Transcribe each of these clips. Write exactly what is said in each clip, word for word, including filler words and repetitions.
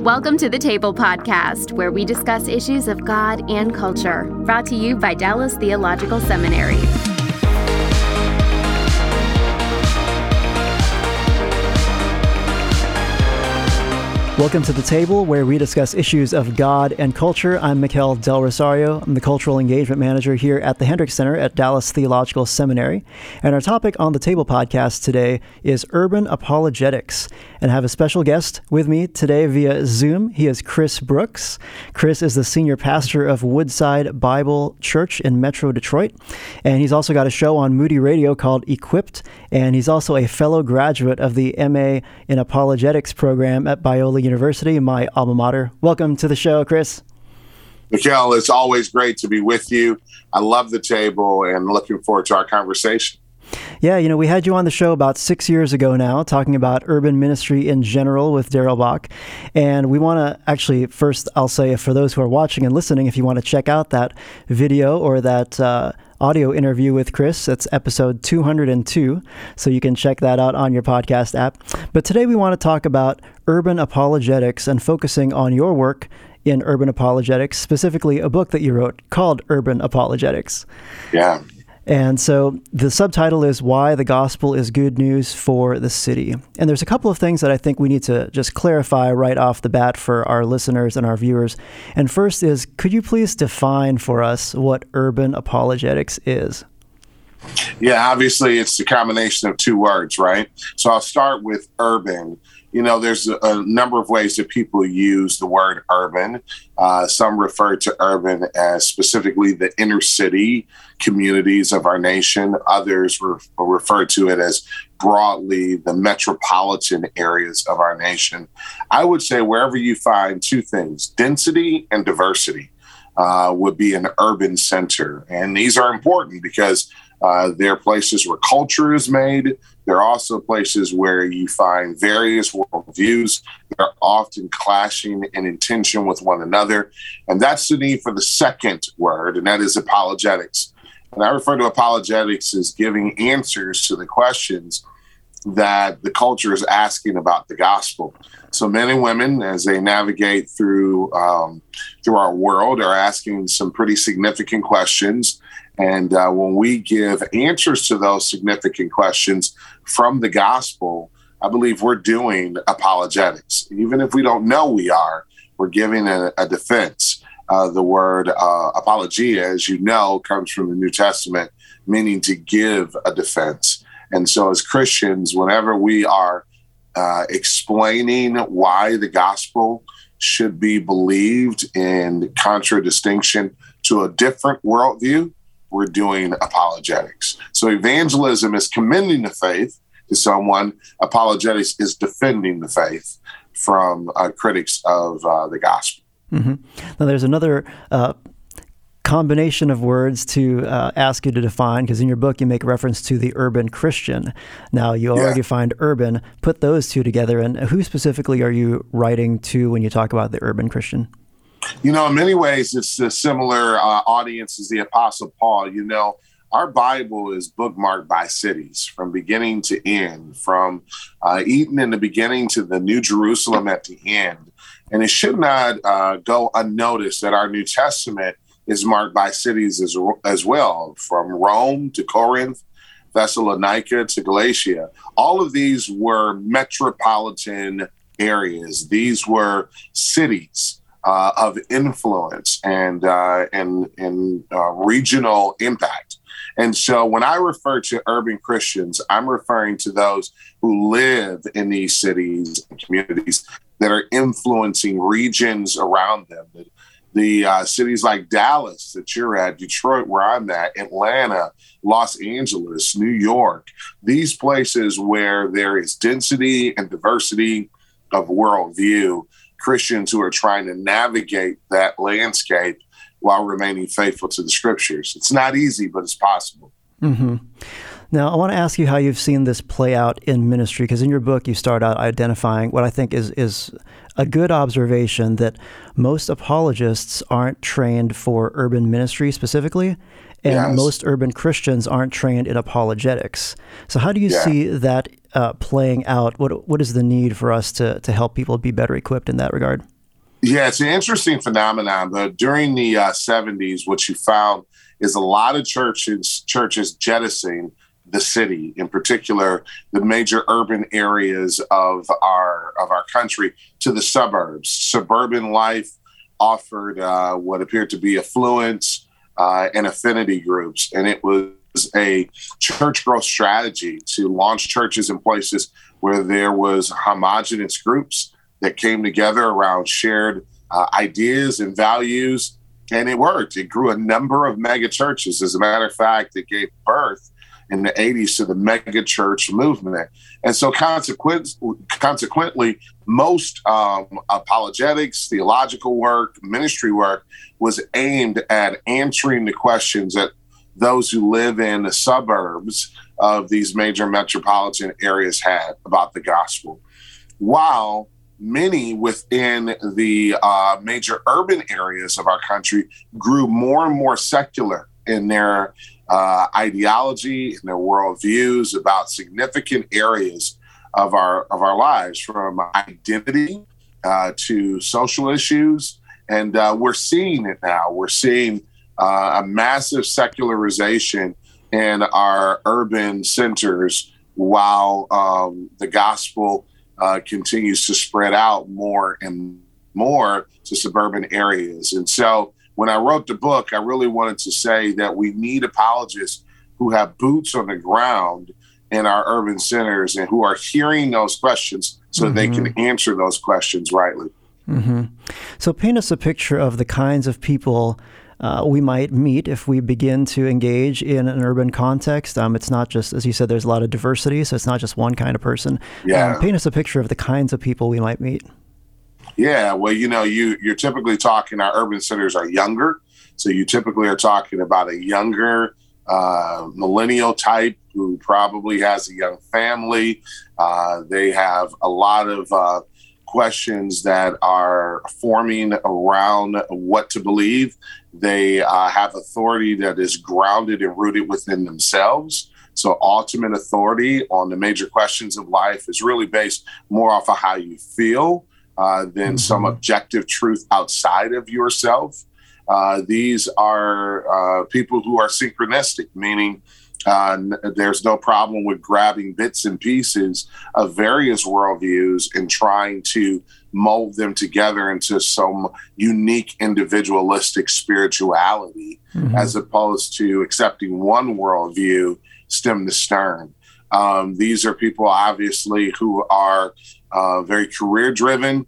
Welcome to the Table Podcast, where we discuss issues of God and culture, brought to you by Dallas Theological Seminary. Welcome to The Table, where we discuss issues of God and culture. I'm Mikel Del Rosario. I'm the Cultural Engagement Manager here at the Hendricks Center at Dallas Theological Seminary. And our topic on The Table podcast today is urban apologetics. And I have a special guest with me today via Zoom. He is Chris Brooks. Chris is the senior pastor of Woodside Bible Church in Metro Detroit. And he's also got a show on Moody Radio called Equipped. And he's also a fellow graduate of the M A in Apologetics program at Biola University, my alma mater. Welcome to the show, Chris. Mikel, it's always great to be with you. I love The Table and looking forward to our conversation. Yeah, you know, we had you on the show about six years ago now, talking about urban ministry in general with Daryl Bach. And we want to actually, first, I'll say, for those who are watching and listening, if you want to check out that video or that uh, audio interview with Chris, it's episode two hundred two. So you can check that out on your podcast app. But today we want to talk about urban apologetics and focusing on your work in urban apologetics, specifically a book that you wrote called Urban Apologetics. Yeah. And so the subtitle is Why the Gospel is Good News for the City. And there's a couple of things that I think we need to just clarify right off the bat for our listeners and our viewers. And first is, could you please define for us what urban apologetics is? Yeah, obviously it's a combination of two words, right? So I'll start with urban. You know, there's a, a number of ways that people use the word urban. Uh, some refer to urban as specifically the inner city communities of our nation. Others re- refer to it as broadly the metropolitan areas of our nation. I would say wherever you find two things, density and diversity, uh, would be an urban center. And these are important because Uh, they're places where culture is made. They're also places where you find various worldviews. They're often clashing in intention with one another. And that's the need for the second word, and that is apologetics. And I refer to apologetics as giving answers to the questions that the culture is asking about the gospel. So men and women, as they navigate through um, through our world, are asking some pretty significant questions. And uh, when we give answers to those significant questions from the gospel, I believe we're doing apologetics. Even if we don't know we are, we're giving a, a defense. Uh, the word uh, apologia, as you know, comes from the New Testament, meaning to give a defense. And so as Christians, whenever we are uh, explaining why the gospel should be believed in contradistinction to a different worldview, we're doing apologetics. So evangelism is commending the faith to someone. Apologetics is defending the faith from uh, critics of uh, the gospel. Mm-hmm. Now, there's another uh, combination of words to uh, ask you to define, because in your book you make reference to the urban Christian. Now, you already yeah. find urban. Put those two together, and who specifically are you writing to when you talk about the urban Christian? You know, in many ways, it's a similar uh, audience as the Apostle Paul. You know, our Bible is bookmarked by cities from beginning to end, from uh, Eden in the beginning to the New Jerusalem at the end. And it should not uh, go unnoticed that our New Testament is marked by cities as, as well, from Rome to Corinth, Thessalonica to Galatia. All of these were metropolitan areas. These were cities Uh, of influence and uh, and and uh, regional impact. And so when I refer to urban Christians, I'm referring to those who live in these cities and communities that are influencing regions around them. The, the uh, cities like Dallas that you're at, Detroit where I'm at, Atlanta, Los Angeles, New York, these places where there is density and diversity of worldview, Christians who are trying to navigate that landscape while remaining faithful to the scriptures. It's not easy, but it's possible. Mm-hmm. Now, I want to ask you how you've seen this play out in ministry, because in your book, you start out identifying what I think is is a good observation, that most apologists aren't trained for urban ministry specifically, and Yes. most urban Christians aren't trained in apologetics. So how do you Yeah. see that uh, playing out? What What is the need for us to, to help people be better equipped in that regard? Yeah, it's an interesting phenomenon. But during the uh, seventies, what you found is a lot of churches churches jettisoning the city, in particular, the major urban areas of our of our country, to the suburbs. Suburban life offered uh, what appeared to be affluence uh, and affinity groups, and it was a church growth strategy to launch churches in places where there was homogenous groups that came together around shared uh, ideas and values, and it worked. It grew a number of mega churches. As a matter of fact, it gave birth in the eighties to the mega church movement. And so consequent, consequently, most um, apologetics, theological work, ministry work was aimed at answering the questions that those who live in the suburbs of these major metropolitan areas had about the gospel. While many within the uh, major urban areas of our country grew more and more secular in their uh, ideology and their worldviews about significant areas of our of our lives, from identity uh, to social issues. And uh, we're seeing it now. We're seeing uh, a massive secularization in our urban centers, while um, the gospel uh, continues to spread out more and more to suburban areas. And so when I wrote the book, I really wanted to say that we need apologists who have boots on the ground in our urban centers and who are hearing those questions so mm-hmm. they can answer those questions rightly. Mm-hmm. So paint us a picture of the kinds of people uh, we might meet if we begin to engage in an urban context. Um, it's not just, as you said, there's a lot of diversity, so it's not just one kind of person. Yeah. Um, paint us a picture of the kinds of people we might meet. Yeah, well, you know, you, you're typically talking, our urban centers are younger. So you typically are talking about a younger uh, millennial type who probably has a young family. Uh, they have a lot of uh, questions that are forming around what to believe. They uh, have authority that is grounded and rooted within themselves. So ultimate authority on the major questions of life is really based more off of how you feel uh, than mm-hmm. some objective truth outside of yourself. Uh, these are uh, people who are synchronistic, meaning uh, n- there's no problem with grabbing bits and pieces of various worldviews and trying to mold them together into some unique individualistic spirituality, mm-hmm. as opposed to accepting one worldview stem to stern. Um, these are people, obviously, who are uh, very career-driven,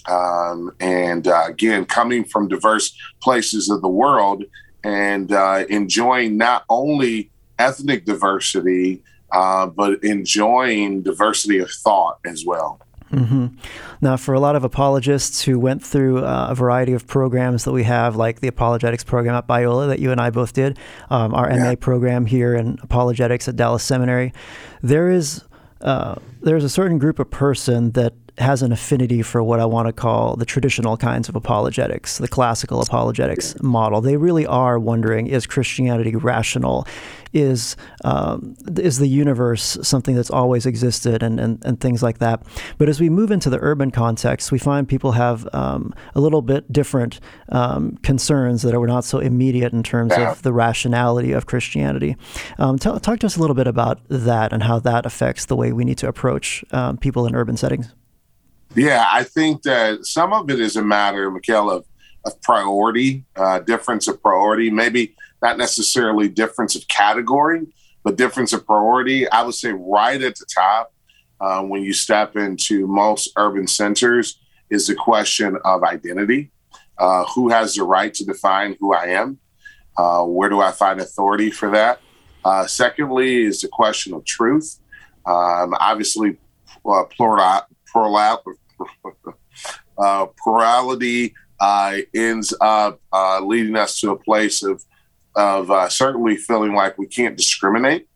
um, and uh, again, coming from diverse places of the world and uh, enjoying not only ethnic diversity, uh, but enjoying diversity of thought as well. Mm-hmm. Now, for a lot of apologists who went through uh, a variety of programs that we have, like the apologetics program at Biola that you and I both did, um, our yeah. M A program here in apologetics at Dallas Seminary, there is uh, there's a certain group of person that has an affinity for what I want to call the traditional kinds of apologetics, the classical apologetics model. They really are wondering, is Christianity rational? Is um, is the universe something that's always existed, and, and, and things like that. But as we move into the urban context, we find people have um, a little bit different um, concerns that are not so immediate in terms yeah. of the rationality of Christianity. Um, tell, talk to us a little bit about that and how that affects the way we need to approach um, people in urban settings. Yeah, I think that some of it is a matter, Mikhail, of, of priority, uh, difference of priority, maybe not necessarily difference of category, but difference of priority. I would say right at the top, uh, when you step into most urban centers, is the question of identity. Uh, who has the right to define who I am? Uh, where do I find authority for that? Uh, secondly, is the question of truth. Um, obviously, uh, plural, plural, Uh, plurality uh, ends up uh, leading us to a place of of uh, certainly feeling like we can't discriminate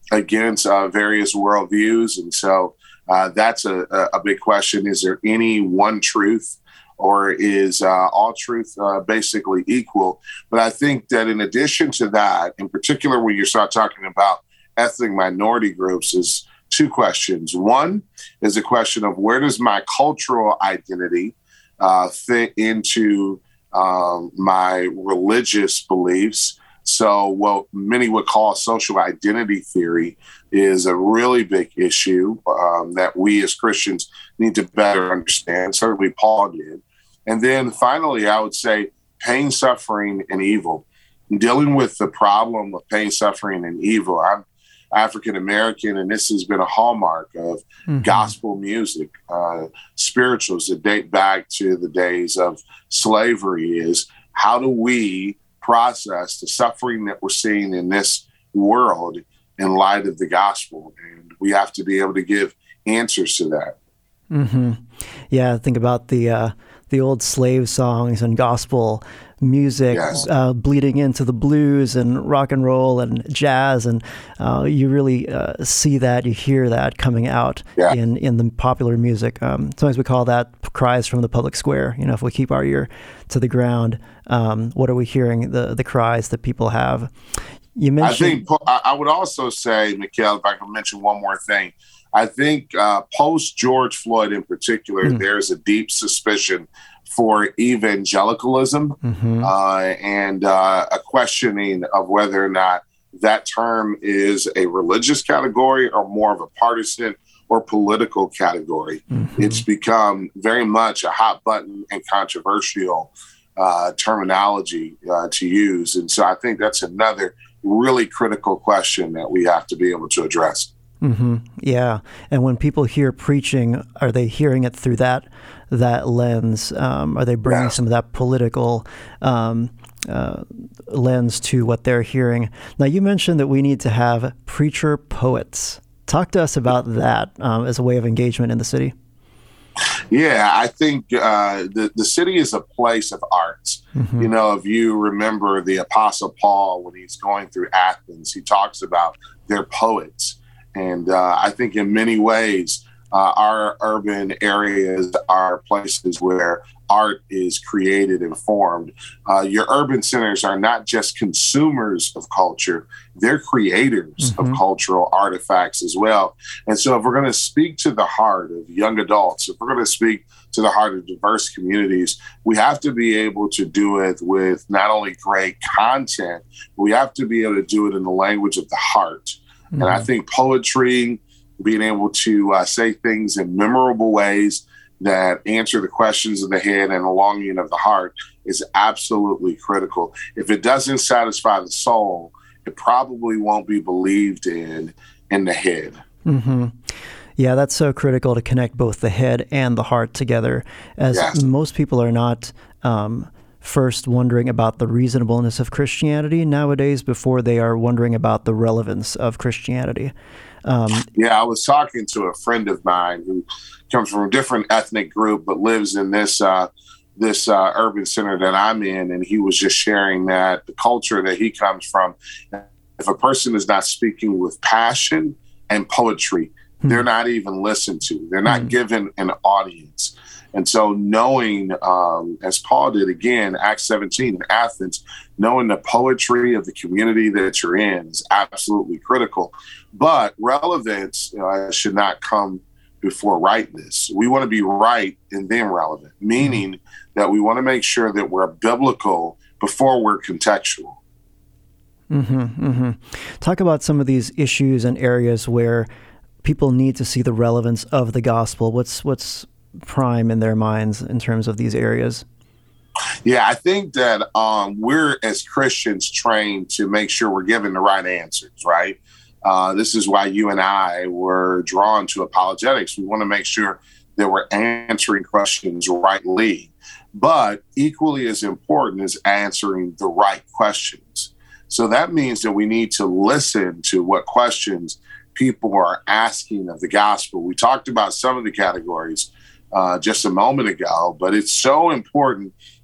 against uh, various worldviews. And so uh, that's a, a big question. Is there any one truth, or is uh, all truth uh, basically equal? But I think that in addition to that, in particular, when you start talking about ethnic minority groups, is two questions. One is a question of where does my cultural identity uh, fit into um, my religious beliefs? So what many would call social identity theory is a really big issue um, that we as Christians need to better understand. Certainly Paul did. And then finally, I would say pain, suffering, and evil. Dealing with the problem of pain, suffering, and evil. I'm African American, and this has been a hallmark of mm-hmm. gospel music, uh, spirituals that date back to the days of slavery. Is how do we process the suffering that we're seeing in this world in light of the gospel? And we have to be able to give answers to that. Mm-hmm. Yeah, think about the uh, the old slave songs and gospel music yes. uh, bleeding into the blues and rock and roll and jazz, and uh, you really uh, see that, you hear that coming out yeah. in, in the popular music. Um, sometimes we call that cries from the public square. You know, if we keep our ear to the ground, um, what are we hearing? The the cries that people have. You mentioned. I think I would also say, Mikhail, if I can mention one more thing. I think uh, post George Floyd in particular, mm. there's a deep suspicion for evangelicalism mm-hmm. uh, and uh, a questioning of whether or not that term is a religious category or more of a partisan or political category. Mm-hmm. It's become very much a hot button and controversial uh, terminology uh, to use. And so I think that's another really critical question that we have to be able to address. Mm-hmm. Yeah. And when people hear preaching, are they hearing it through that that lens? Um, are they bringing yes. some of that political um, uh, lens to what they're hearing? Now, you mentioned that we need to have preacher poets. Talk to us about that um, as a way of engagement in the city. Yeah, I think uh, the, the city is a place of arts. Mm-hmm. You know, if you remember the Apostle Paul, when he's going through Athens, he talks about their poets. And uh, I think in many ways, uh, our urban areas are places where art is created and formed. Uh, your urban centers are not just consumers of culture, they're creators mm-hmm. of cultural artifacts as well. And so if we're going to speak to the heart of young adults, if we're going to speak to the heart of diverse communities, we have to be able to do it with not only great content, but we have to be able to do it in the language of the heart. Mm-hmm. And I think poetry, being able to uh, say things in memorable ways that answer the questions of the head and the longing of the heart is absolutely critical. If it doesn't satisfy the soul, it probably won't be believed in in the head. Mm-hmm. Yeah, that's so critical to connect both the head and the heart together, as yes. most people are not um, first wondering about the reasonableness of Christianity nowadays before they are wondering about the relevance of Christianity. Um, yeah, I was talking to a friend of mine who comes from a different ethnic group but lives in this uh, this uh, urban center that I'm in, and he was just sharing that the culture that he comes from, if a person is not speaking with passion and poetry, hmm. they're not even listened to. They're not hmm. given an audience. And so knowing, um, as Paul did again, Acts seventeen in Athens, knowing the poetry of the community that you're in is absolutely critical. But relevance uh, should not come before rightness. We want to be right and then relevant, meaning mm-hmm. that we want to make sure that we're biblical before we're contextual. Mm-hmm, mm-hmm. Talk about some of these issues and areas where people need to see the relevance of the gospel. What's what's prime in their minds in terms of these areas? Yeah, I think that um, we're as Christians trained to make sure we're giving the right answers, right? Uh, this is why you and I were drawn to apologetics. We want to make sure that we're answering questions rightly, but equally as important is answering the right questions. So that means that we need to listen to what questions people are asking of the gospel. We talked about some of the categories uh, just a moment ago, but it's so important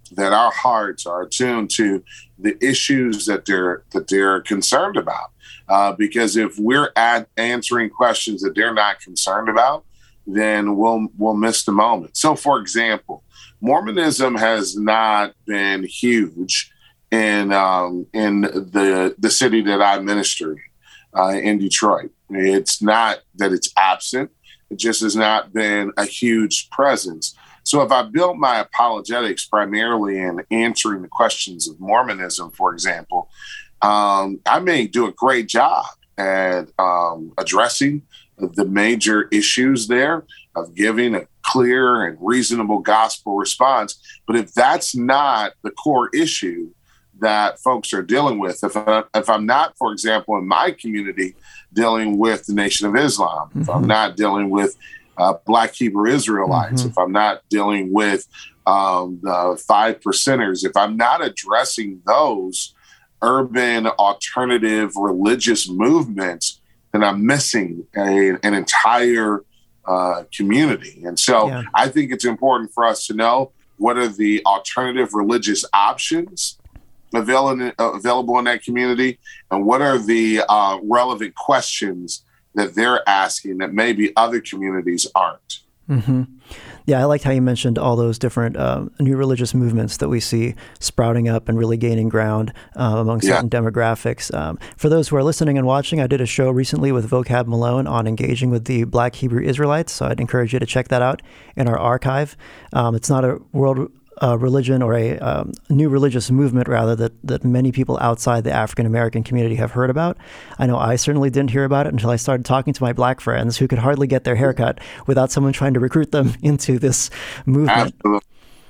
that our hearts are attuned to the issues that they're that they're concerned about. Uh, because if we're at answering questions that they're not concerned about, then we'll we'll miss the moment. So, for example, Mormonism has not been huge in um, in the the city that I minister in, uh, in Detroit. It's not that it's absent; it just has not been a huge presence. So, if I built my apologetics primarily in answering the questions of Mormonism, for example, um, I may do a great job at um, addressing the major issues there, of giving a clear and reasonable gospel response. But if that's not the core issue that folks are dealing with, if, I, if I'm not, for example, in my community, dealing with the Nation of Islam, mm-hmm. if I'm not dealing with uh, Black Hebrew Israelites, mm-hmm. if I'm not dealing with um, the five percenters, if I'm not addressing those urban alternative religious movements, then I'm missing a, an entire uh, community. And so yeah. I think it's important for us to know what are the alternative religious options available, available in that community, and what are the uh, relevant questions that they're asking that maybe other communities aren't. Mm-hmm. Yeah, I liked how you mentioned all those different uh, new religious movements that we see sprouting up and really gaining ground uh, among certain yeah. demographics. Um, for those who are listening and watching, I did a show recently with Vocab Malone on engaging with the Black Hebrew Israelites, so I'd encourage you to check that out in our archive. Um, it's not a world uh, religion or a um, new religious movement, rather, that, that many people outside the African-American community have heard about. I know I certainly didn't hear about it until I started talking to my Black friends who could hardly get their hair cut without someone trying to recruit them into this movement. Absolutely.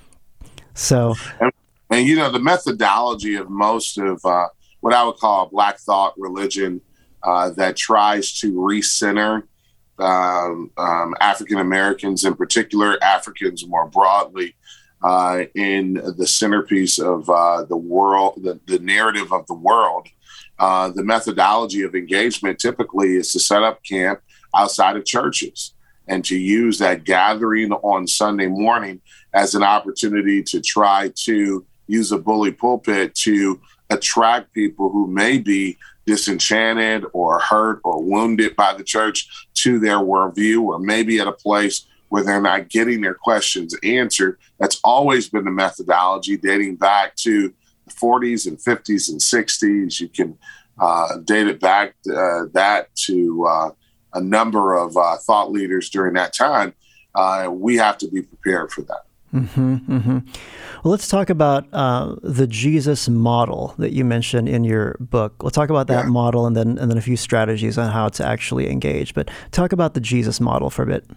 So, and, and you know, the methodology of most of uh, what I would call a Black thought religion uh, that tries to recenter um, um, African-Americans, in particular, Africans more broadly, Uh, in the centerpiece of uh, the world, the, the narrative of the world. Uh, the methodology of engagement typically is to set up camp outside of churches and to use that gathering on Sunday morning as an opportunity to try to use a bully pulpit to attract people who may be disenchanted or hurt or wounded by the church to their worldview, or maybe at a place where they're not getting their questions answered. That's always been the methodology dating back to the forties and fifties and sixties. You can uh, date it back uh, that to uh, a number of uh, thought leaders during that time. Uh, we have to be prepared for that. Mm-hmm, mm-hmm. Well, let's talk about uh, the Jesus model that you mentioned in your book. We'll talk about that yeah. model and then and then a few strategies on how to actually engage. But talk about the Jesus model for a bit.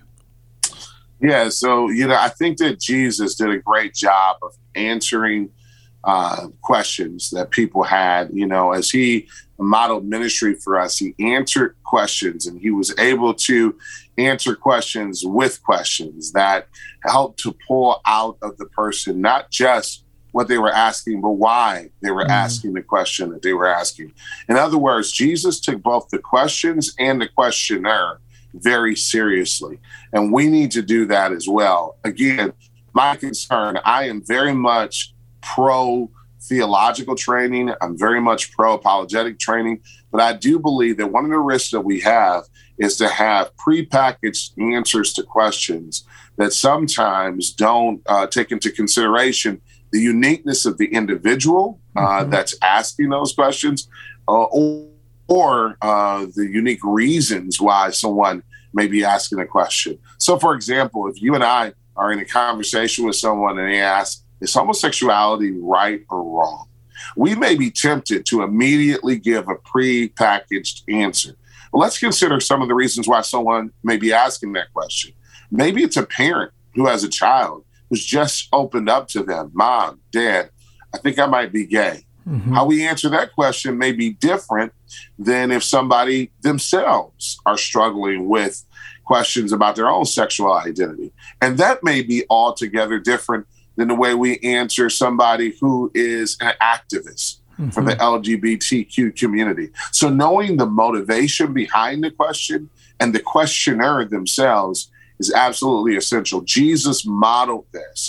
Yeah, so, you know, I think that Jesus did a great job of answering uh, questions that people had. You know, as he modeled ministry for us, he answered questions, and he was able to answer questions with questions that helped to pull out of the person not just what they were asking, but why they were mm-hmm. asking the question that they were asking. In other words, Jesus took both the questions and the questioner very seriously. And we need to do that as well. Again, my concern, I am very much pro theological training. I'm very much pro apologetic training, but I do believe that one of the risks that we have is to have prepackaged answers to questions that sometimes don't uh, take into consideration the uniqueness of the individual uh, mm-hmm. that's asking those questions, uh, or or uh, the unique reasons why someone may be asking a question. So, for example, if you and I are in a conversation with someone and they ask, is homosexuality right or wrong? We may be tempted to immediately give a pre-packaged answer. Well, let's consider some of the reasons why someone may be asking that question. Maybe it's a parent who has a child who's just opened up to them. Mom, Dad, I think I might be gay. Mm-hmm. How we answer that question may be different than if somebody themselves are struggling with questions about their own sexual identity. And that may be altogether different than the way we answer somebody who is an activist mm-hmm. for the L G B T Q community. So knowing the motivation behind the question and the questioner themselves is absolutely essential. Jesus modeled this.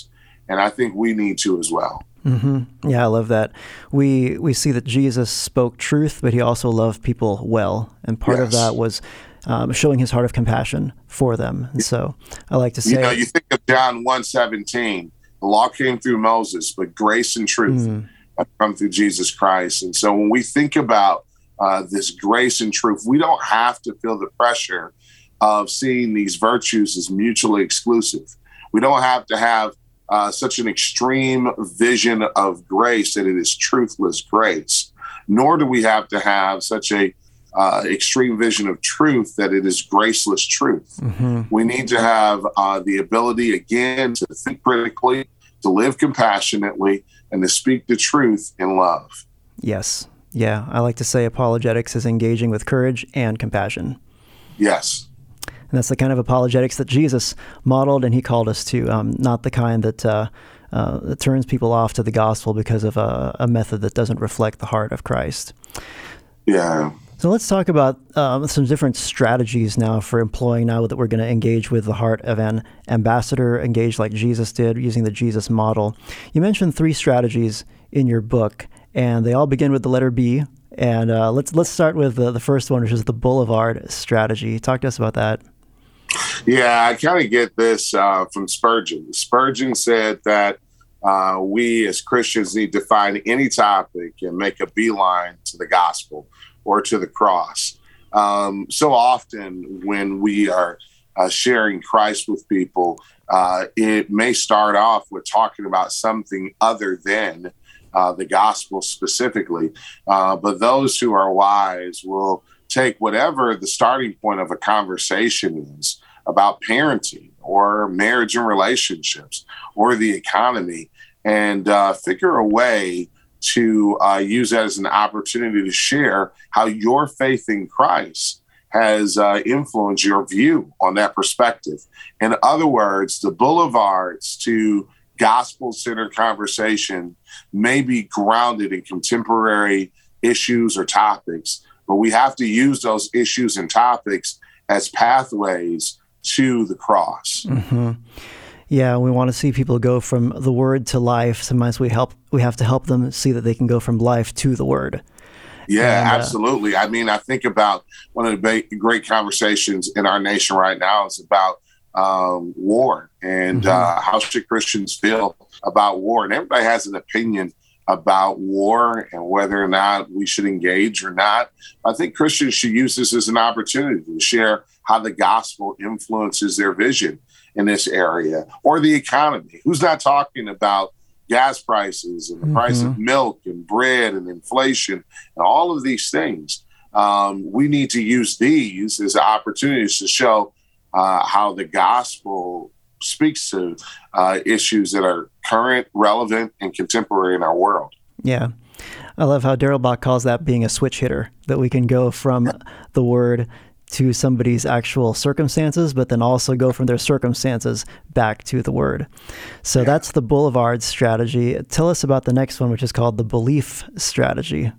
And I think we need to as well. Mm-hmm. Yeah, I love that. We we see that Jesus spoke truth, but he also loved people well. And part yes. of that was um, showing his heart of compassion for them. And so I like to say... You know, you think of John one seventeen, the law came through Moses, but grace and truth mm. have come through Jesus Christ. And so when we think about uh, this grace and truth, we don't have to feel the pressure of seeing these virtues as mutually exclusive. We don't have to have uh, such an extreme vision of grace that it is truthless grace, nor do we have to have such a uh, extreme vision of truth that it is graceless truth. Mm-hmm. We need to have uh, the ability, again, to think critically, to live compassionately, and to speak the truth in love. Yes. Yeah. I like to say apologetics is engaging with courage and compassion. Yes. And that's the kind of apologetics that Jesus modeled and he called us to, um, not the kind that, uh, uh, that turns people off to the gospel because of a, a method that doesn't reflect the heart of Christ. Yeah. So let's talk about um, some different strategies now for employing, now that we're going to engage with the heart of an ambassador, engage like Jesus did, using the Jesus model. You mentioned three strategies in your book, and they all begin with the letter B. And uh, let's let's start with the, the first one, which is the Boulevard strategy. Talk to us about that. Yeah, I kind of get this uh, from Spurgeon. Spurgeon said that uh, we as Christians need to find any topic and make a beeline to the gospel or to the cross. Um, so often when we are uh, sharing Christ with people, uh, it may start off with talking about something other than uh, the gospel specifically. Uh, but those who are wise will take whatever the starting point of a conversation is about parenting or marriage and relationships or the economy and uh, figure a way to uh, use that as an opportunity to share how your faith in Christ has uh, influenced your view on that perspective. In other words, the boulevards to gospel-centered conversation may be grounded in contemporary issues or topics, but we have to use those issues and topics as pathways to the cross. Mm-hmm. Yeah, we want to see people go from the word to life. Sometimes we help. We have to help them see that they can go from life to the word. Yeah, and, uh, absolutely. I mean, I think about one of the ba- great conversations in our nation right now is about um, war and mm-hmm. uh, how should Christians feel about war. And everybody has an opinion about war and whether or not we should engage or not. I think Christians should use this as an opportunity to share how the gospel influences their vision in this area, or the economy. Who's not talking about gas prices and the mm-hmm. price of milk and bread and inflation and all of these things? Um, we need to use these as opportunities to show uh, how the gospel speaks to uh, issues that are current, relevant, and contemporary in our world. Yeah. I love how Darrell Bock calls that being a switch hitter, that we can go from the word to somebody's actual circumstances, but then also go from their circumstances back to the word. So yeah. That's the Boulevard strategy. Tell us about the next one, which is called the Belief strategy.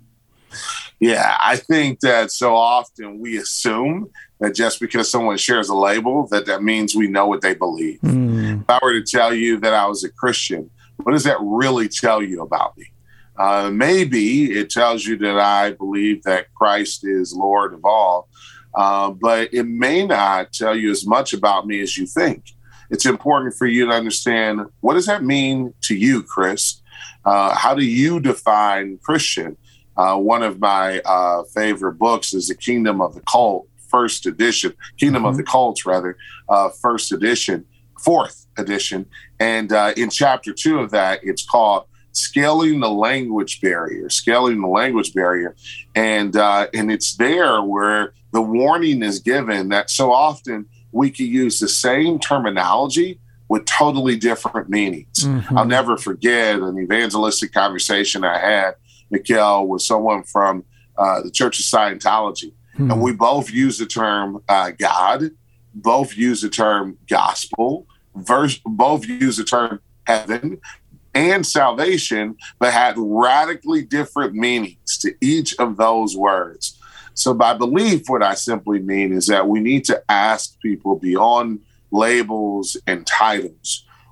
Yeah, I think that so often we assume that just because someone shares a label, that that means we know what they believe. Mm. If I were to tell you that I was a Christian, what does that really tell you about me? Uh, maybe it tells you that I believe that Christ is Lord of all, uh, but it may not tell you as much about me as you think. It's important for you to understand, what does that mean to you, Chris? Uh, how do you define Christian? Uh, one of my uh, favorite books is The Kingdom of the Cult, first edition, Kingdom mm-hmm. of the Cults, rather, uh, first edition, fourth edition. And uh, in chapter two of that, it's called Scaling the Language Barrier, Scaling the Language Barrier. And, uh, and it's there where the warning is given that so often we can use the same terminology with totally different meanings. Mm-hmm. I'll never forget an evangelistic conversation I had, Mikhail, with someone from uh, the Church of Scientology. Hmm. And we both use the term uh, God, both use the term gospel, verse, both use the term heaven and salvation, but had radically different meanings to each of those words. So by belief, what I simply mean is that we need to ask people beyond labels and titles,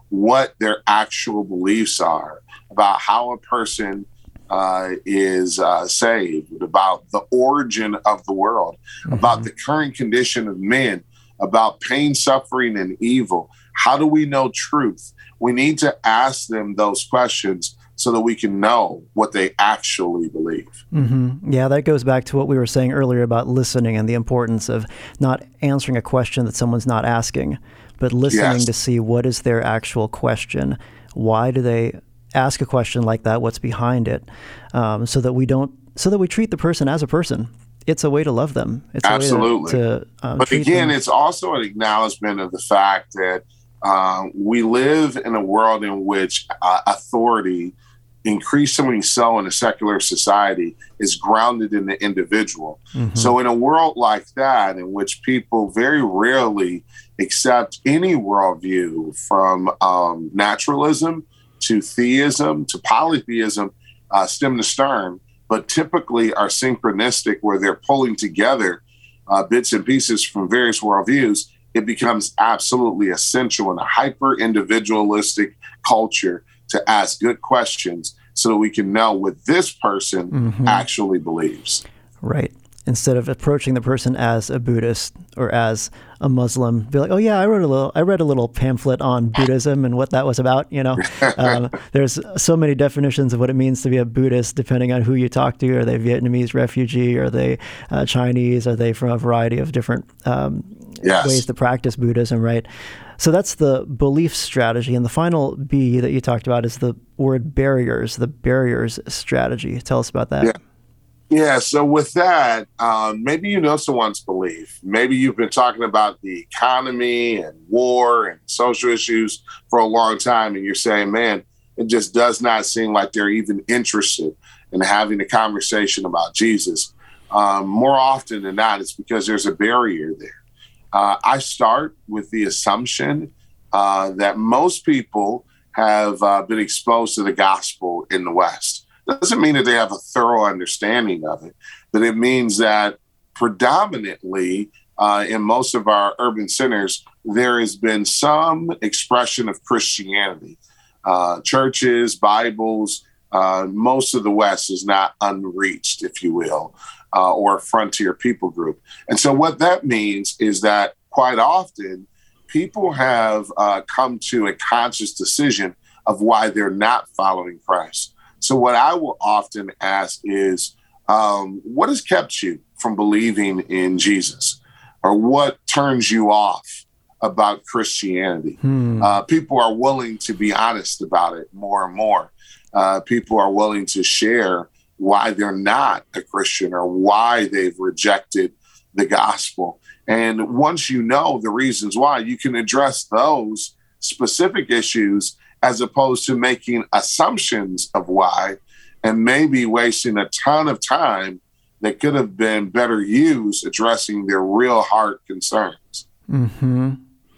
what their actual beliefs are about how a person uh, is uh, saved, about the origin of the world, mm-hmm. about the current condition of men, about pain, suffering, and evil. How do we know truth? We need to ask them those questions so that we can know what they actually believe. Mm-hmm. Yeah, that goes back to what we were saying earlier about listening and the importance of not answering a question that someone's not asking, but listening Yes. to see what is their actual question. Why do they ask a question like that? What's behind it? Um, so that we don't, so that we treat the person as a person. It's a way to love them. It's Absolutely. A way to, to um, but treat again, them. it's also an acknowledgement of the fact that uh, we live in a world in which uh, authority, increasingly so in a secular society, is grounded in the individual. Mm-hmm. So in a world like that, in which people very rarely accept any worldview, from um, naturalism to theism to polytheism, uh, stem to stern, but typically are synchronistic, where they're pulling together uh, bits and pieces from various worldviews, it becomes absolutely essential in a hyper-individualistic culture to ask good questions so that we can know what this person mm-hmm. actually believes. Right. Instead of approaching the person as a Buddhist or as a Muslim, be like, "Oh yeah, I wrote a little, I read a little pamphlet on Buddhism and what that was about." You know, um, there's so many definitions of what it means to be a Buddhist, depending on who you talk to. Are they Vietnamese refugee? Are they uh, Chinese? Are they from a variety of different um, yes. ways to practice Buddhism? Right. So that's the belief strategy. And the final B that you talked about is the word barriers, the barriers strategy. Tell us about that. Yeah. Yeah, so with that, um, maybe you know someone's belief. Maybe you've been talking about the economy and war and social issues for a long time, and you're saying, man, it just does not seem like they're even interested in having a conversation about Jesus. Um, more often than not, it's because there's a barrier there. Uh, I start with the assumption uh, that most people have uh, been exposed to the gospel in the West. Doesn't mean that they have a thorough understanding of it, but it means that predominantly uh, in most of our urban centers, there has been some expression of Christianity. Uh, churches, Bibles, uh, most of the West is not unreached, if you will, uh, or a frontier people group. And so what that means is that quite often people have uh, come to a conscious decision of why they're not following Christ. So what I will often ask is, um, what has kept you from believing in Jesus? Or what turns you off about Christianity? Hmm. Uh, people are willing to be honest about it more and more. Uh, people are willing to share why they're not a Christian or why they've rejected the gospel. And once you know the reasons why, you can address those specific issues as opposed to making assumptions of why and maybe wasting a ton of time that could have been better used addressing their real heart concerns. Mm-hmm.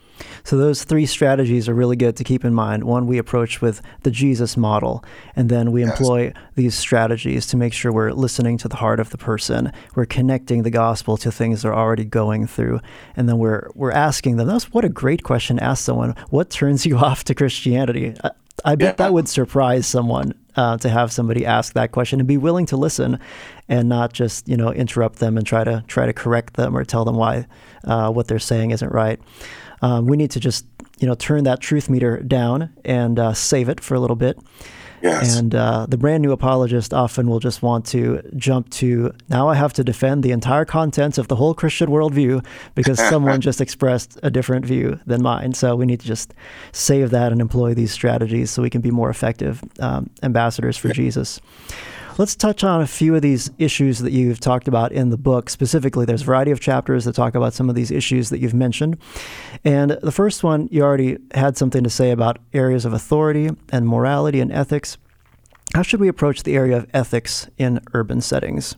So those three strategies are really good to keep in mind. One, we approach with the Jesus model, and then we yes. employ these strategies to make sure we're listening to the heart of the person. We're connecting the gospel to things they're already going through, and then we're we're asking them. That's what a great question to ask someone. What turns you off to Christianity? I, I bet yeah. that would surprise someone uh, to have somebody ask that question and be willing to listen, and not just you know interrupt them and try to try to correct them or tell them why uh, what they're saying isn't right. Um, we need to just, you know, turn that truth meter down and uh, save it for a little bit. Yes. And uh, the brand new apologist often will just want to jump to, now I have to defend the entire contents of the whole Christian worldview because someone just expressed a different view than mine. So we need to just save that and employ these strategies so we can be more effective um, ambassadors for yeah. Jesus. Let's touch on a few of these issues that you've talked about in the book. Specifically, there's a variety of chapters that talk about some of these issues that you've mentioned. And the first one, you already had something to say about areas of authority and morality and ethics. How should we approach the area of ethics in urban settings?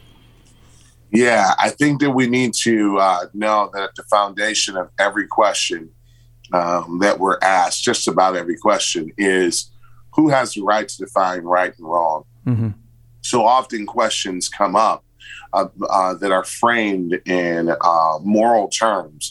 Yeah, I think that we need to uh, know that at the foundation of every question um, that we're asked, just about every question, is who has the right to define right and wrong? Mm-hmm. So often questions come up uh, uh, that are framed in uh, moral terms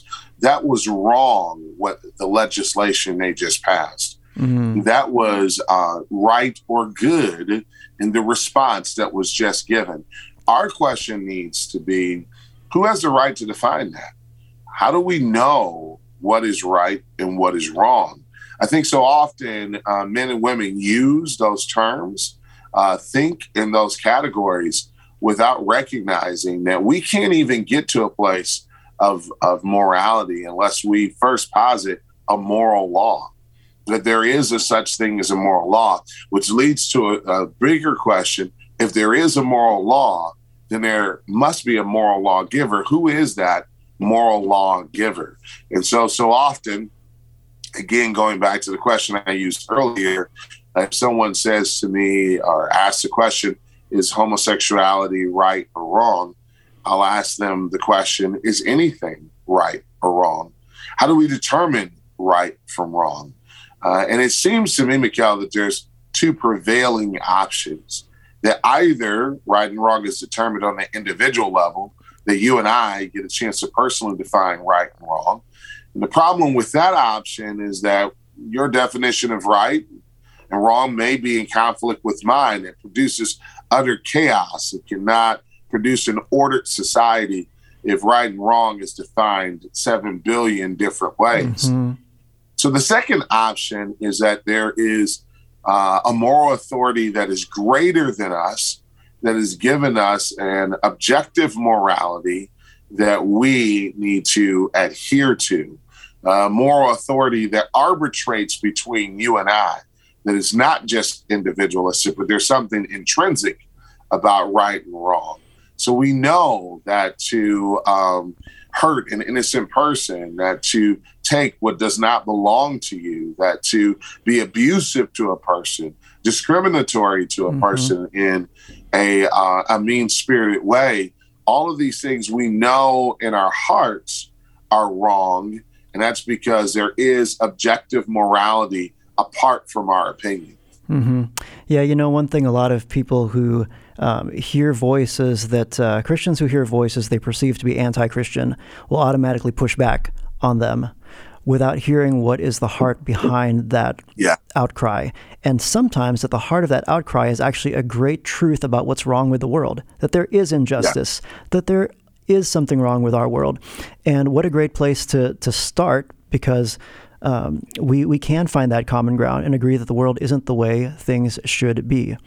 that was wrong, what the legislation they just passed. Mm-hmm. That was uh, right or good in the response that was just given. Our question needs to be, who has the right to define that? How do we know what is right and what is wrong? I think so often uh, men and women use those terms, uh, think in those categories without recognizing that we can't even get to a place of, of morality unless we first posit a moral law, that there is a such thing as a moral law, which leads to a, a bigger question. If there is a moral law, then there must be a moral lawgiver. Who is that moral lawgiver? And so, so often, again, going back to the question I used earlier, if someone says to me or asks the question, is homosexuality right or wrong? I'll ask them the question, is anything right or wrong? How do we determine right from wrong? Uh, and it seems to me, Mikkel, that there's two prevailing options, that either right and wrong is determined on the individual level, that you and I get a chance to personally define right and wrong. And the problem with that option is that your definition of right and wrong may be in conflict with mine. It produces utter chaos. It cannot produce an ordered society if right and wrong is defined seven billion different ways. Mm-hmm. So the second option is that there is uh, a moral authority that is greater than us, that has given us an objective morality that we need to adhere to. Uh, moral authority that arbitrates between you and I, that is not just individualistic, but there's something intrinsic about right and wrong. So we know that to um, hurt an innocent person, that to take what does not belong to you, that to be abusive to a person, discriminatory to a mm-hmm. person in a, uh, a mean-spirited way, all of these things we know in our hearts are wrong. And that's because there is objective morality apart from our opinion. Mm-hmm. Yeah, you know, one thing a lot of people who um, hear voices that uh, Christians who hear voices they perceive to be anti-Christian will automatically push back on them without hearing what is the heart behind that yeah. outcry. And sometimes at the heart of that outcry is actually a great truth about what's wrong with the world, that there is injustice, yeah. that there is something wrong with our world. And what a great place to to start, because um, we, we can find that common ground and agree that the world isn't the way things should be.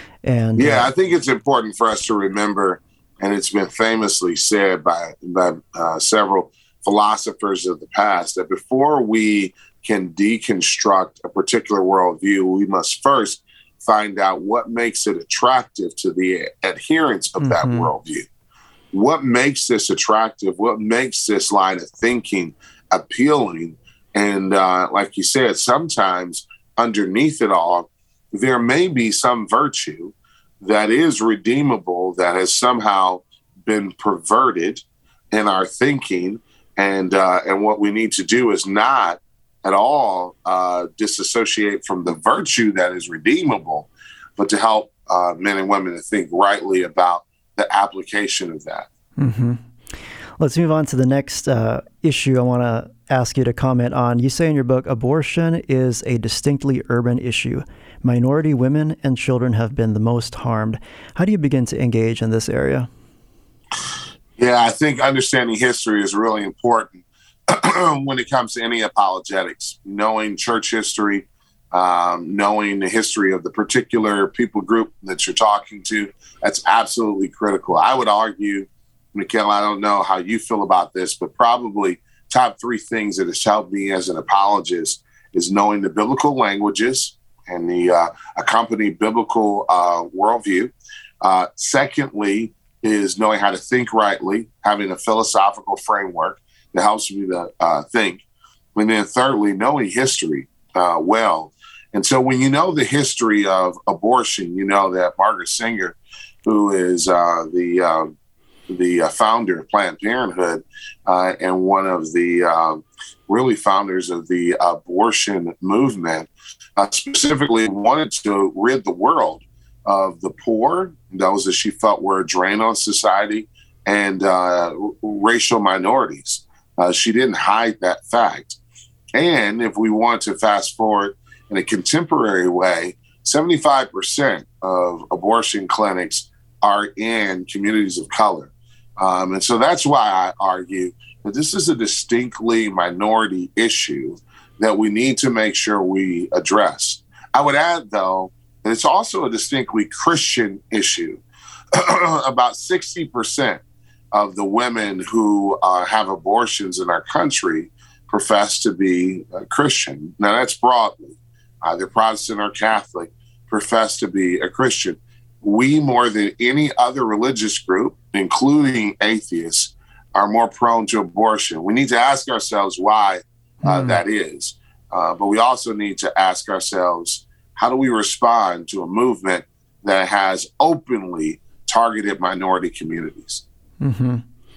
And Yeah, uh, I think it's important for us to remember, and it's been famously said by, by uh, several philosophers of the past, that before we can deconstruct a particular worldview, we must first find out what makes it attractive to the adherents of mm-hmm. that worldview. What makes this attractive? What makes this line of thinking appealing? And uh, like you said, sometimes underneath it all, there may be some virtue that is redeemable, that has somehow been perverted in our thinking. And uh, and what we need to do is not at all uh, disassociate from the virtue that is redeemable, but to help uh, men and women to think rightly about the application of that. Mm-hmm. Let's move on to the next uh, issue I want to ask you to comment on. You say in your book, abortion is a distinctly urban issue. Minority women and children have been the most harmed. How do you begin to engage in this area? Yeah, I think understanding history is really important when it comes to any apologetics. Knowing church history, um, knowing the history of the particular people group that you're talking to, that's absolutely critical. I would argue, Mikkel, I don't know how you feel about this, but probably top three things that has helped me as an apologist is knowing the biblical languages and the uh, accompanying biblical uh, worldview. Uh, secondly, is knowing how to think rightly, having a philosophical framework that helps me to uh, think. And then thirdly, knowing history uh, well. And so when you know the history of abortion, you know that Margaret Sanger, who is uh, the uh, the uh, founder of Planned Parenthood uh, and one of the uh, really founders of the abortion movement, uh, specifically wanted to rid the world of the poor, those that she felt were a drain on society, and uh, racial minorities. Uh, she didn't hide that fact. And if we want to fast forward in a contemporary way, seventy-five percent of abortion clinics are in communities of color. Um, and so that's why I argue that this is a distinctly minority issue that we need to make sure we address. I would add, though, that it's also a distinctly Christian issue. About sixty percent of the women who uh, have abortions in our country profess to be uh, Christian. Now, that's broadly. Either Protestant or Catholic profess to be a Christian. We, more than any other religious group, including atheists, are more prone to abortion. We need to ask ourselves why uh, mm. that is. Uh, but we also need to ask ourselves, how do we respond to a movement that has openly targeted minority communities? Mm-hmm.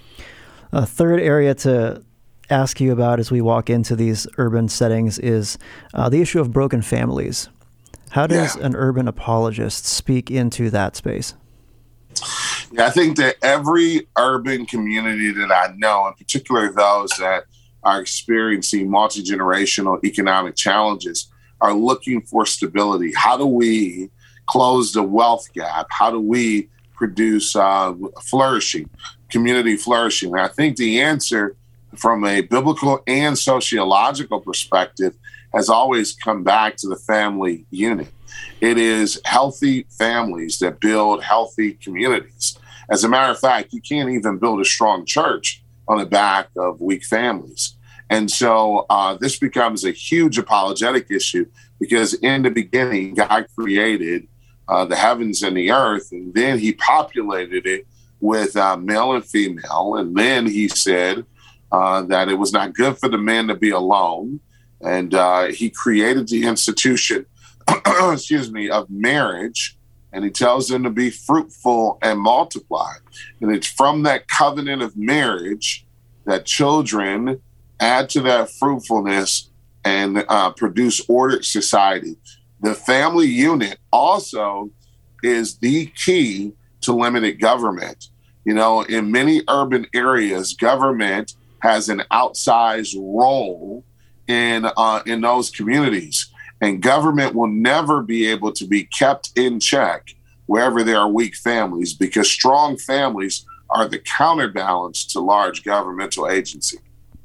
A third area to ask you about as we walk into these urban settings is uh, the issue of broken families. How does yeah. an urban apologist speak into that space? Yeah, I think that every urban community that I know, in particular those that are experiencing multi-generational economic challenges, are looking for stability. How do we close the wealth gap? How do we produce uh, flourishing, community flourishing? And I think the answer from a biblical and sociological perspective has always come back to the family unit. It is healthy families that build healthy communities. As a matter of fact, you can't even build a strong church on the back of weak families. And so uh, this becomes a huge apologetic issue because in the beginning, God created uh, the heavens and the earth, and then he populated it with uh, male and female. And then he said uh, that it was not good for the man to be alone. And uh, he created the institution, excuse me, of marriage. And he tells them to be fruitful and multiply. And it's from that covenant of marriage that children add to that fruitfulness and uh, produce ordered society. The family unit also is the key to limited government. You know, in many urban areas, government has an outsized role in uh, in those communities. And government will never be able to be kept in check wherever there are weak families, because strong families are the counterbalance to large governmental agency.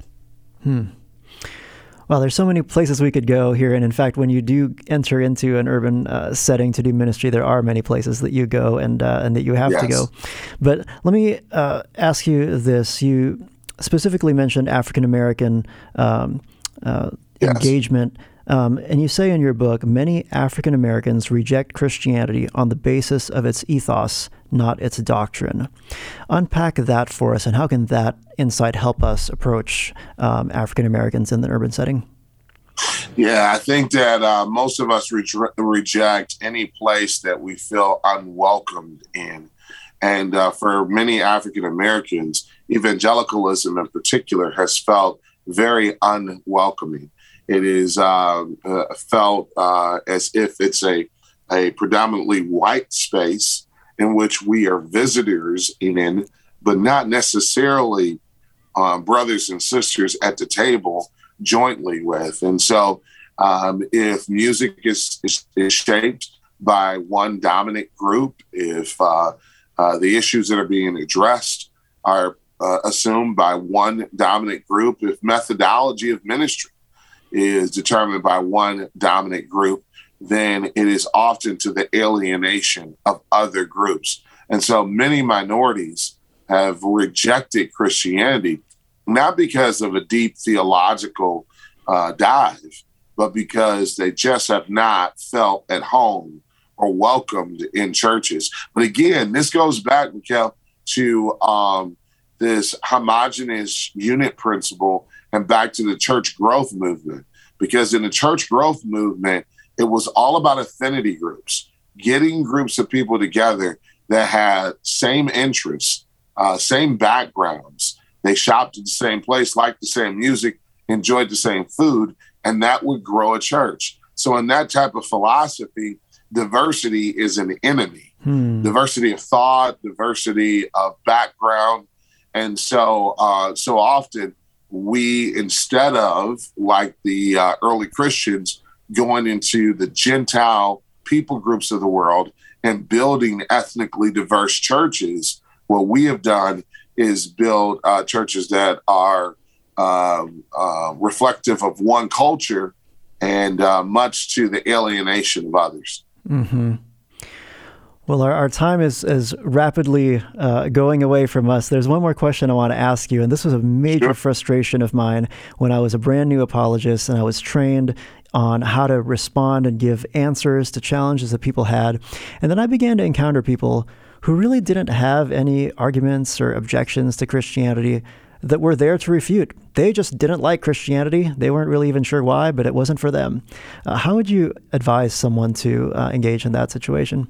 Hmm. Well, there's so many places we could go here. And in fact, when you do enter into an urban uh, setting to do ministry, there are many places that you go and uh, and that you have yes. to go. But let me uh, ask you this. You specifically mentioned African-American um, uh, yes. engagement. Um, and you say in your book, many African Americans reject Christianity on the basis of its ethos, not its doctrine. Unpack that for us, and how can that insight help us approach um, African Americans in the urban setting? Yeah, I think that uh, most of us re- reject any place that we feel unwelcomed in. And uh, for many African Americans, evangelicalism in particular has felt very unwelcoming. It is uh, uh, felt uh, as if it's a, a predominantly white space in which we are visitors in, but not necessarily uh, brothers and sisters at the table jointly with. And so um, if music is, is, is shaped by one dominant group, if uh, uh, the issues that are being addressed are uh, assumed by one dominant group, if methodology of ministry is determined by one dominant group, then it is often to the alienation of other groups. And so many minorities have rejected Christianity, not because of a deep theological uh, dive, but because they just have not felt at home or welcomed in churches. But again, this goes back, Mikkel, to um, this homogenous unit principle and back to the church growth movement. Because in the church growth movement, it was all about affinity groups, getting groups of people together that had same interests, uh, same backgrounds. They shopped at the same place, liked the same music, enjoyed the same food, and that would grow a church. So in that type of philosophy, diversity is an enemy. Hmm. Diversity of thought, diversity of background. And so, uh, so often we, instead of like the uh, early Christians, going into the Gentile people groups of the world and building ethnically diverse churches, what we have done is build uh, churches that are uh, uh, reflective of one culture and uh, much to the alienation of others. Mm-hmm. Well, our, our time is, is rapidly uh, going away from us. There's one more question I want to ask you, and this was a major sure. frustration of mine when I was a brand new apologist and I was trained on how to respond and give answers to challenges that people had. And then I began to encounter people who really didn't have any arguments or objections to Christianity that were there to refute. They just didn't like Christianity. They weren't really even sure why, but it wasn't for them. Uh, how would you advise someone to uh, engage in that situation?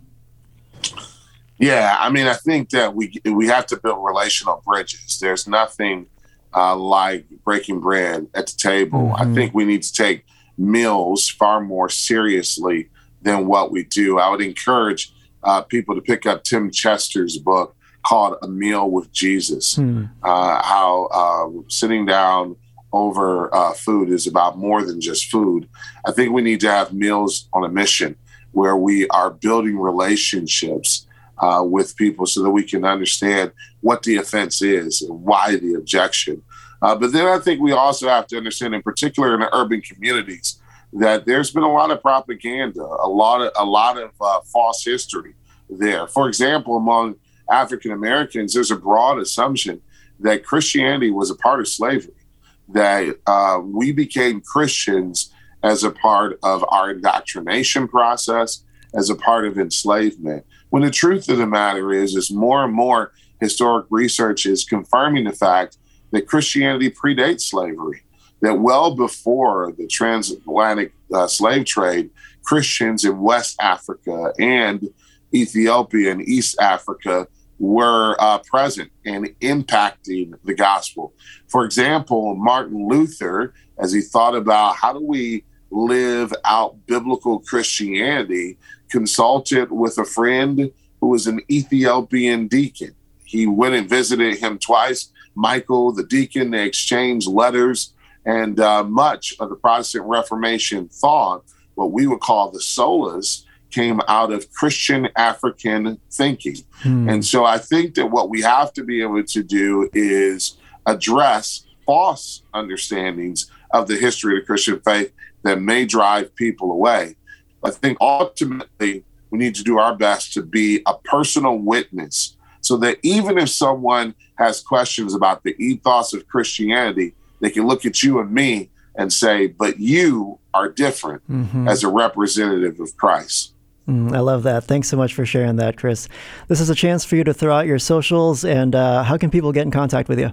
Yeah, I mean, I think that we we have to build relational bridges. There's nothing uh, like breaking bread at the table. Mm-hmm. I think we need to take meals far more seriously than what we do. I would encourage uh, people to pick up Tim Chester's book called A Meal with Jesus, mm. uh, how uh, sitting down over uh, food is about more than just food. I think we need to have meals on a mission where we are building relationships uh, with people so that we can understand what the offense is and why the objection. Uh, but then I think we also have to understand, in particular in the urban communities, that there's been a lot of propaganda, a lot of a lot of uh, false history there. For example, among African Americans, there's a broad assumption that Christianity was a part of slavery, that uh, we became Christians as a part of our indoctrination process, as a part of enslavement. When the truth of the matter is, is more and more historic research is confirming the fact that Christianity predates slavery, that well before the transatlantic uh, slave trade, Christians in West Africa and Ethiopia and East Africa were uh, present and impacting the gospel. For example, Martin Luther, as he thought about how do we live out biblical Christianity, consulted with a friend who was an Ethiopian deacon. He went and visited him twice. Michael, the deacon, they exchanged letters, and uh, much of the Protestant Reformation thought, what we would call the solas, came out of Christian African thinking. Hmm. And so I think that what we have to be able to do is address false understandings of the history of the Christian faith that may drive people away. I think ultimately we need to do our best to be a personal witness so that even if someone has questions about the ethos of Christianity, they can look at you and me and say, but you are different mm-hmm. as a representative of Christ. Mm, I love that. Thanks so much for sharing that, Chris. This is a chance for you to throw out your socials, and uh, how can people get in contact with you?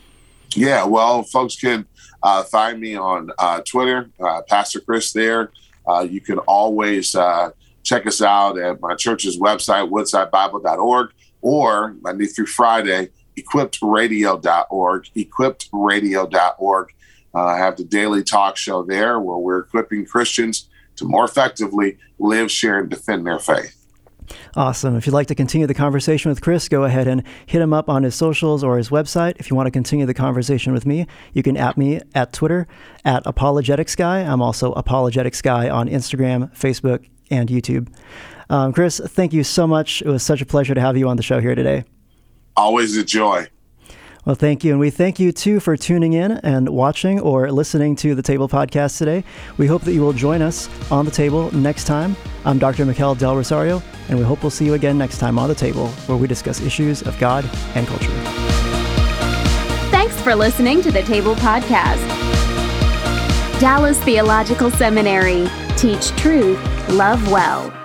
Yeah, well, folks can uh, find me on uh, Twitter, uh, Pastor Chris there. Uh, you can always uh, check us out at my church's website, woodside bible dot org, or Monday through Friday, equipped radio dot org, equipped radio dot org. Uh, I have the daily talk show there where we're equipping Christians to more effectively live, share, and defend their faith. Awesome. If you'd like to continue the conversation with Chris, go ahead and hit him up on his socials or his website. If you want to continue the conversation with me, you can at me at Twitter, at Apologetics Guy. I'm also Apologetics Guy on Instagram, Facebook, and YouTube. Um, Chris, thank you so much. It was such a pleasure to have you on the show here today. Always a joy. Well, thank you. And we thank you, too, for tuning in and watching or listening to the Table Podcast today. We hope that you will join us on the Table next time. I'm Doctor Mikel Del Rosario, and we hope we'll see you again next time on the Table, where we discuss issues of God and culture. Thanks for listening to the Table Podcast. Dallas Theological Seminary. Teach truth, love well.